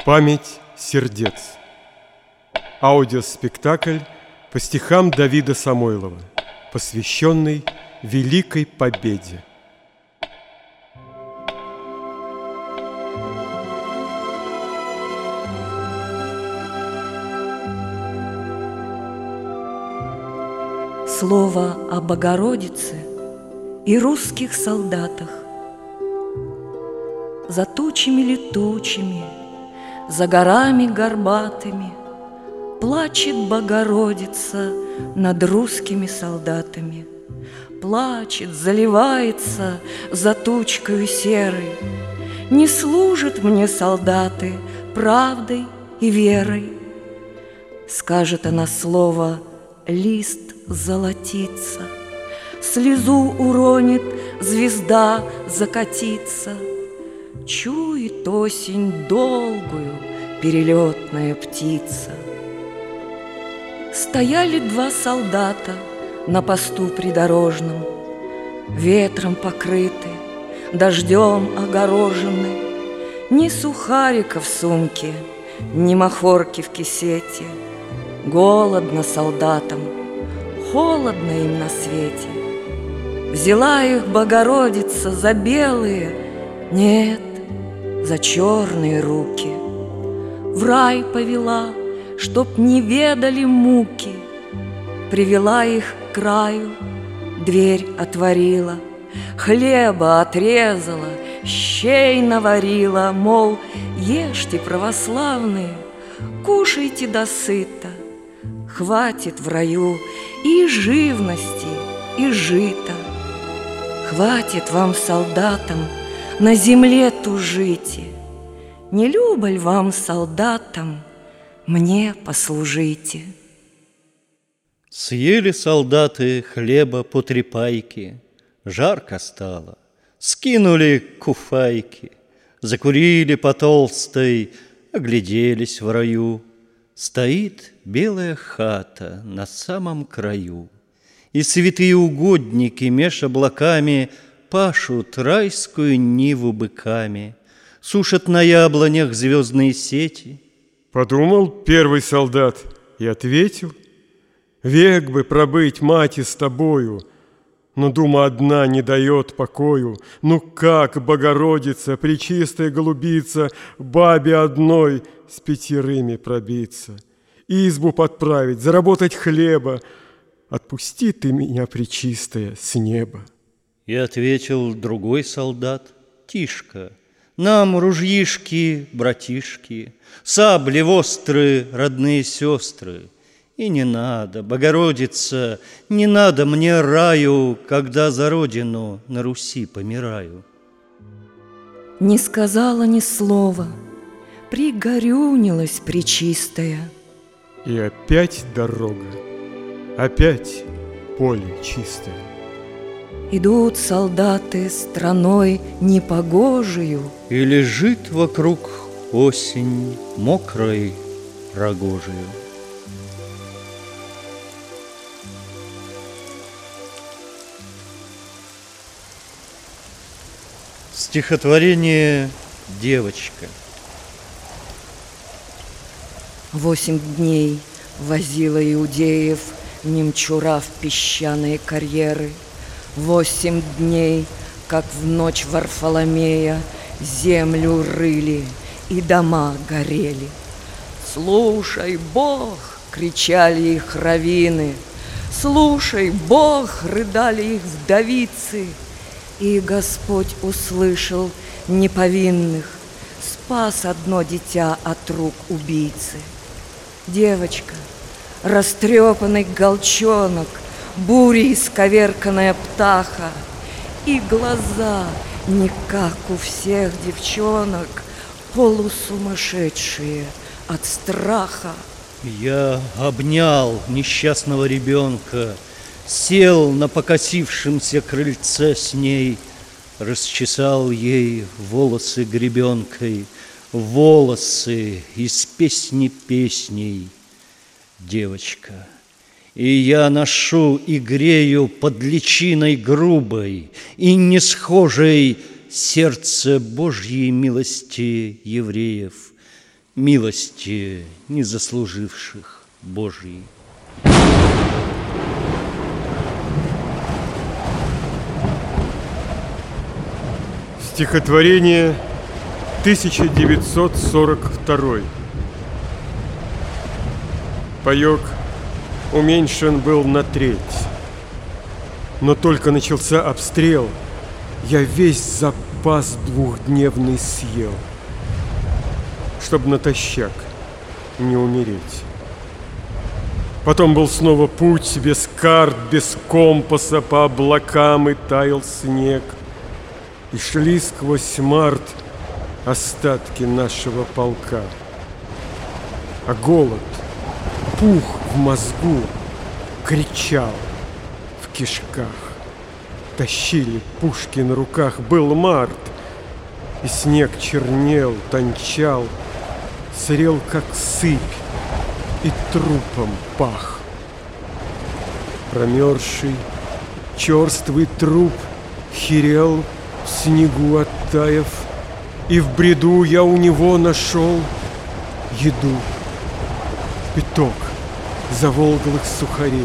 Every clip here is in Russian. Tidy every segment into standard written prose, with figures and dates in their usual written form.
Память сердец. Аудиоспектакль по стихам Давида Самойлова, посвященный Великой Победе. Слово о Богородице и русских солдатах. За тучами летучими, за горами горбатыми плачет Богородица над русскими солдатами. Плачет, заливается за тучкою серой. Не служат мне солдаты правдой и верой. Скажет она слово, лист золотится, слезу уронит, звезда закатится. Чует осень долгую перелетная птица. Стояли два солдата на посту придорожном, ветром покрыты, дождем огорожены. Ни сухарика в сумке, ни махорки в кисете. Голодно солдатам, холодно им на свете. Взяла их Богородица за белые, нет, за черные руки. В рай повела, чтоб не ведали муки. Привела их к краю, дверь отворила, хлеба отрезала, щей наварила, мол, ешьте, православные, кушайте досыта. Хватит в раю и живности, и жита. Хватит вам, солдатам, на земле тужите. Не любо ль вам, солдатам, мне послужите? Съели солдаты хлеба по 3 пайки, жарко стало, скинули куфайки, закурили по толстой, огляделись в раю. Стоит белая хата на самом краю, и святые угодники меж облаками пашут райскую ниву быками, сушат на яблонях звездные сети. Подумал первый солдат и ответил: век бы пробыть, мати, с тобою, но дума одна не дает покою. Ну как, Богородица, пречистая голубица, бабе одной с 5 пробиться, избу подправить, заработать хлеба? Отпусти ты меня, пречистая, с неба. И ответил другой солдат: тишка, нам ружьишки, братишки, сабли востры, родные сестры. И не надо, Богородица, не надо мне раю, когда за родину на Руси помираю. Не сказала ни слова, пригорюнилась пречистая. И опять дорога, опять поле чистое. Идут солдаты страной непогожию, и лежит вокруг осень мокрой рогожею. Стихотворение «Девочка». 8 дней возила иудеев немчура в песчаные карьеры. 8 дней, как в ночь Варфоломея, землю рыли и дома горели. «Слушай, Бог!» — кричали их раввины. «Слушай, Бог!» — рыдали их вдовицы. И Господь услышал неповинных, спас одно дитя от рук убийцы. Девочка, растрепанный голчонок, бурей исковерканная птаха, и глаза, не как у всех девчонок, полусумасшедшие от страха. Я обнял несчастного ребенка, сел на покосившемся крыльце с ней, расчесал ей волосы гребенкой, волосы из песни песней. Девочка, и я ношу и грею под личиной грубой и не схожей сердце Божьей милости евреев. милости не заслуживших Божьей. Стихотворение 1942. Паёк уменьшен был на треть, но только начался обстрел, я весь запас двухдневный съел, чтоб натощак не умереть. Потом был снова путь без карт, без компаса, по облакам и таял снег. И шли сквозь март остатки нашего полка. А голод пух в мозгу, кричал в кишках. Тащили пушки на руках, был март, и снег чернел, тончал, сырел, как сыпь, и трупом пах. Промерзший, черствый труп херел в снегу оттаив, и в бреду я у него нашел еду, пяток заволглых сухарей.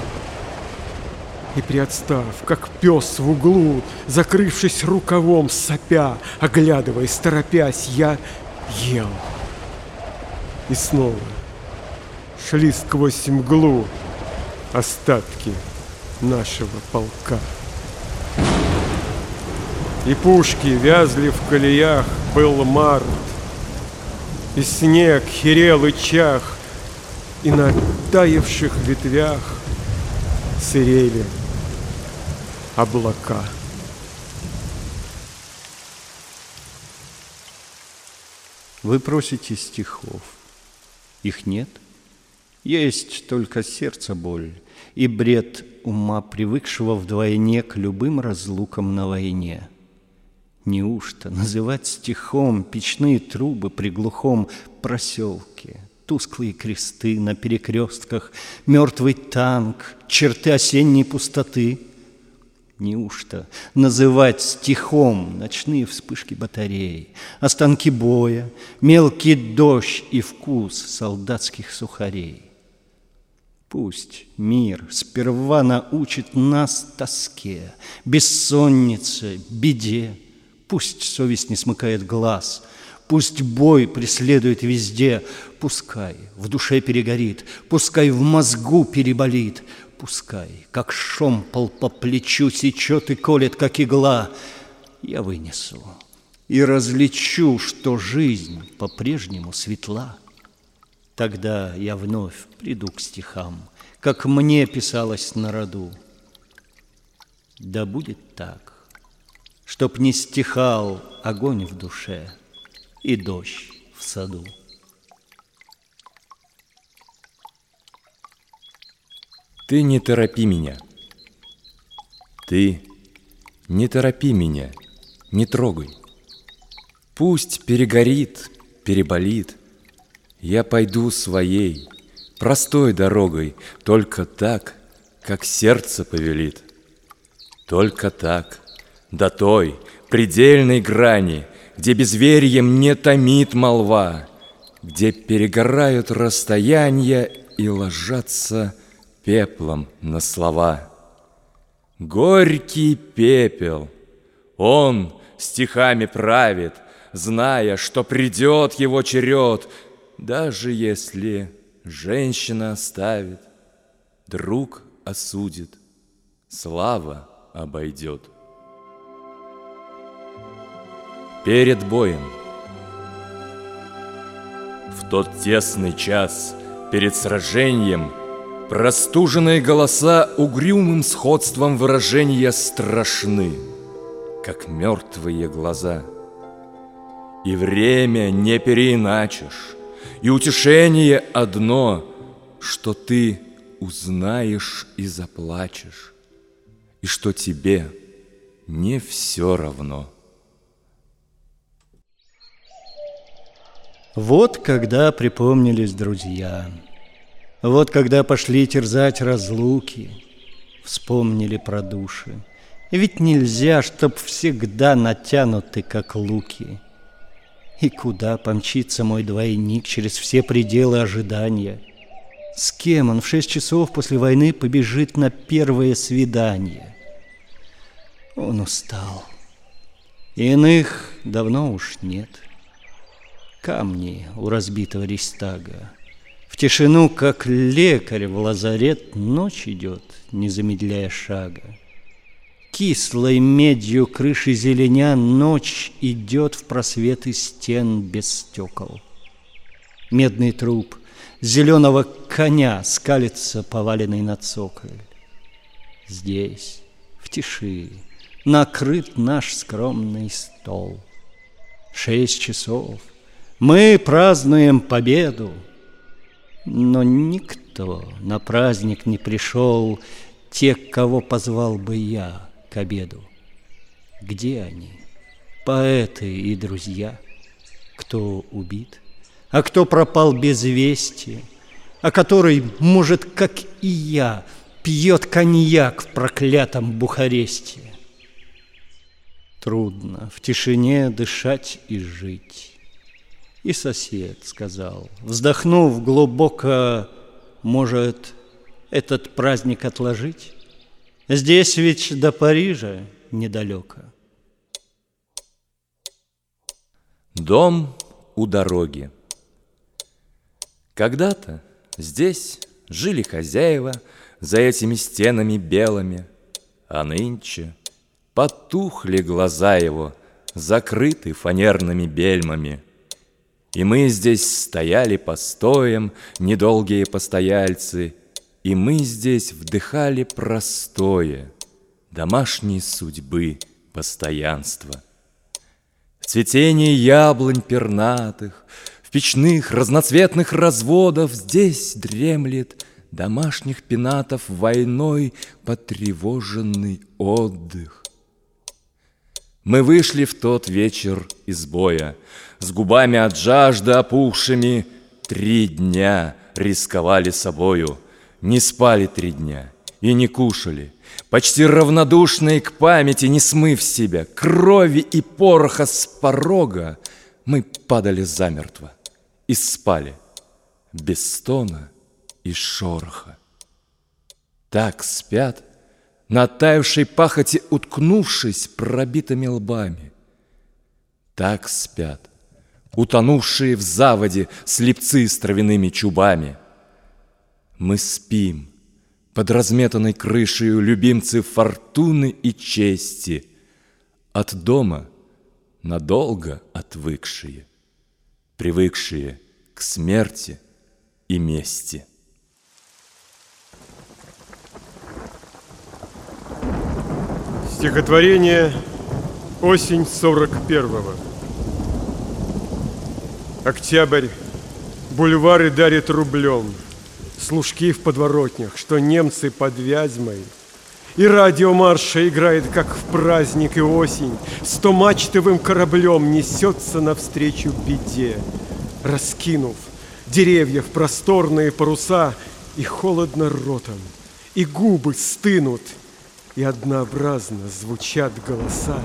И приотстав, как пес в углу, закрывшись рукавом, сопя, оглядываясь, торопясь, я ел. И снова шли сквозь мглу остатки нашего полка. И пушки вязли в колеях, был март, и снег херел и чах, и на таявших ветвях сырели облака. Вы просите стихов. Их нет. Есть только сердце боль и бред ума, привыкшего вдвойне к любым разлукам на войне. Неужто называть стихом печные трубы при глухом проселке, тусклые кресты на перекрестках, мертвый танк, черты осенней пустоты? Неужто называть стихом ночные вспышки батарей, останки боя, мелкий дождь и вкус солдатских сухарей? Пусть мир сперва научит нас тоске, бессоннице, беде. Пусть совесть не смыкает глаз, пусть бой преследует везде. Пускай в душе перегорит, пускай в мозгу переболит, пускай, как шомпол по плечу сечет и колет, как игла. Я вынесу и различу, что жизнь по-прежнему светла. Тогда я вновь приду к стихам, как мне писалось на роду. Да будет так, чтоб не стихал огонь в душе и дождь в саду. Ты не торопи меня. Ты не торопи меня, не трогай. Пусть перегорит, переболит. Я пойду своей, простой дорогой, только так, как сердце повелит. Только так, до той предельной грани, где безверием не томит молва, где перегорают расстояния и ложатся пеплом на слова. Горький пепел, он стихами правит, зная, что придет его черед, даже если женщина оставит, друг осудит, слава обойдет. Перед боем, в тот тесный час перед сражением, простуженные голоса угрюмым сходством выражения страшны, как мертвые глаза. И время не переиначишь, и утешение одно, что ты узнаешь и заплачешь, и что тебе не все равно. Вот когда припомнились друзья, вот когда пошли терзать разлуки, вспомнили про души. Ведь нельзя, чтоб всегда натянуты, как луки. И куда помчится мой двойник через все пределы ожидания? С кем он в 6 часов после войны побежит на первое свидание? Он устал. Иных давно уж нет. Камни у разбитого рейхстага. В тишину, как лекарь в лазарет, ночь идет, не замедляя шага. Кислой медью крыши зеленя ночь идет в просветы стен без стекол. Медный труп зеленого коня скалится, поваленный на цоколь. Здесь, в тиши, накрыт наш скромный стол. 6 часов. Мы празднуем победу. Но никто на праздник не пришел, те, кого позвал бы я к обеду. Где они, поэты и друзья? Кто убит, а кто пропал без вести, а который, может, как и я, пьет коньяк в проклятом Бухаресте? Трудно в тишине дышать и жить. И сосед сказал, вздохнув глубоко, может, этот праздник отложить? Здесь ведь до Парижа недалеко. Дом у дороги. Когда-то здесь жили хозяева за этими стенами белыми, а нынче потухли глаза его, закрыты фанерными бельмами. И мы здесь стояли постоем, недолгие постояльцы, и мы здесь вдыхали простое, домашней судьбы постоянство. В цветении яблонь пернатых, в печных разноцветных разводов здесь дремлет домашних пенатов войной потревоженный отдых. Мы вышли в тот вечер из боя, с губами от жажды опухшими, 3 дня рисковали собою, не спали 3 дня и не кушали, почти равнодушные к памяти, не смыв себя, крови и пороха с порога, мы падали замертво и спали, без стона и шороха. Так спят, на оттаившей пахоте уткнувшись пробитыми лбами. Так спят, утонувшие в заводе слепцы с травяными чубами. Мы спим под разметанной крышею любимцы фортуны и чести, от дома надолго отвыкшие, привыкшие к смерти и мести. Стихотворение «Осень 41-го». Октябрь. Бульвары дарит рублем, служки в подворотнях, что немцы под Вязьмой. И радиомарша играет, как в праздник, и осень 100-мачтовым кораблем несется навстречу беде, раскинув деревья в просторные паруса, и холодно ротом, и губы стынут, и однообразно звучат голоса.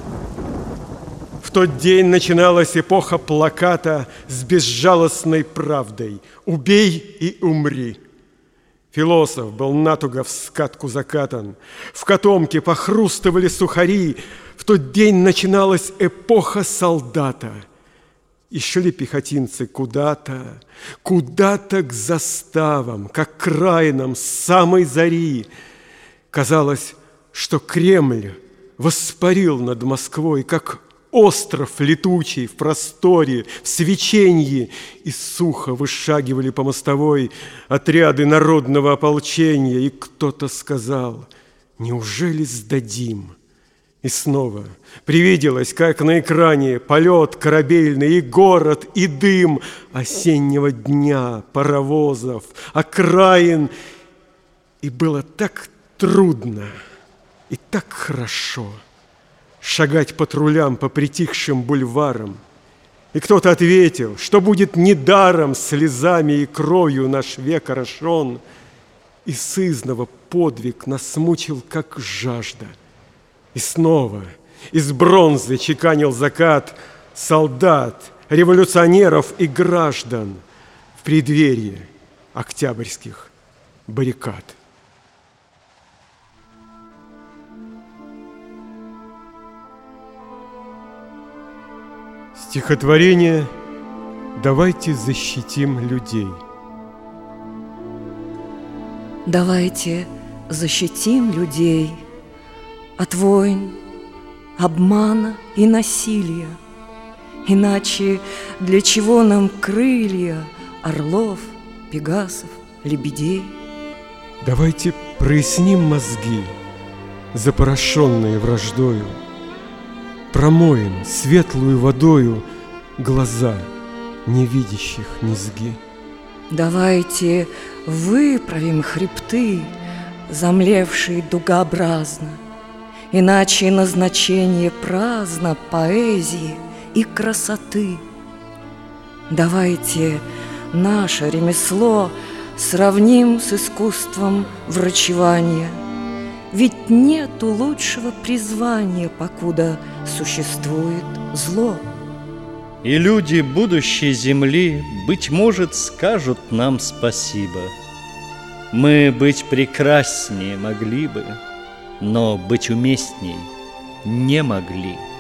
В тот день начиналась эпоха плаката с безжалостной правдой «Убей и умри». Философ был натуго в скатку закатан, в котомке похрустывали сухари. В тот день начиналась эпоха солдата. И шли пехотинцы куда-то, куда-то к заставам, к окраинам с самой зари. Казалось, что Кремль воспарил над Москвой, как остров летучий в просторе, в свеченье, и сухо вышагивали по мостовой отряды народного ополчения, и кто-то сказал: «Неужели сдадим?» И снова привиделось, как на экране, полет корабельный, и город, и дым осеннего дня, паровозов, окраин. И было так трудно и так хорошо шагать патрулям по притихшим бульварам. И кто-то ответил, что будет недаром слезами и кровью наш век орошен. И сызнова подвиг нас мучил, как жажда. И снова из бронзы чеканил закат солдат, революционеров и граждан в преддверии октябрьских баррикад. Стихотворение «Давайте защитим людей». Давайте защитим людей от войн, обмана и насилия. Иначе для чего нам крылья орлов, пегасов, лебедей? Давайте проясним мозги, запорошенные враждою, промоем светлую водою глаза невидящих низги. Давайте выправим хребты, замлевшие дугообразно, иначе назначение праздно поэзии и красоты. Давайте наше ремесло сравним с искусством врачевания, ведь нету лучшего призвания, покуда существует зло. И люди будущей земли, быть может, скажут нам спасибо. Мы быть прекраснее могли бы, но быть уместней не могли.